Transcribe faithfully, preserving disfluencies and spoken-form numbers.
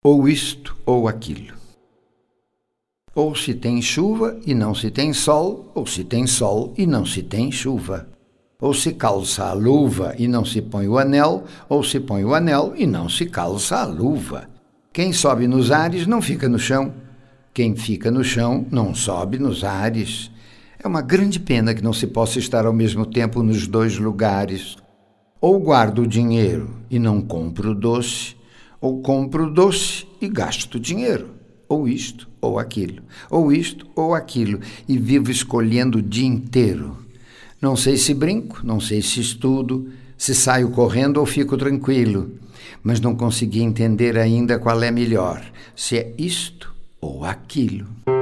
ou isto ou aquilo. Ou se tem chuva e não se tem sol, ou se tem sol e não se tem chuva. Ou se calça a luva e não se põe o anel, ou se põe o anel e não se calça a luva. Quem sobe nos ares não fica no chão. Quem fica no chão não sobe nos ares. É uma grande pena que não se possa estar ao mesmo tempo nos dois lugares. Ou guardo o dinheiro e não compro doce, ou compro doce e gasto dinheiro. Ou isto, ou aquilo, ou isto, ou aquilo, e vivo escolhendo o dia inteiro. Não sei se brinco, não sei se estudo, se saio correndo ou fico tranquilo, mas não consegui entender ainda qual é melhor, se é isto ou aquilo.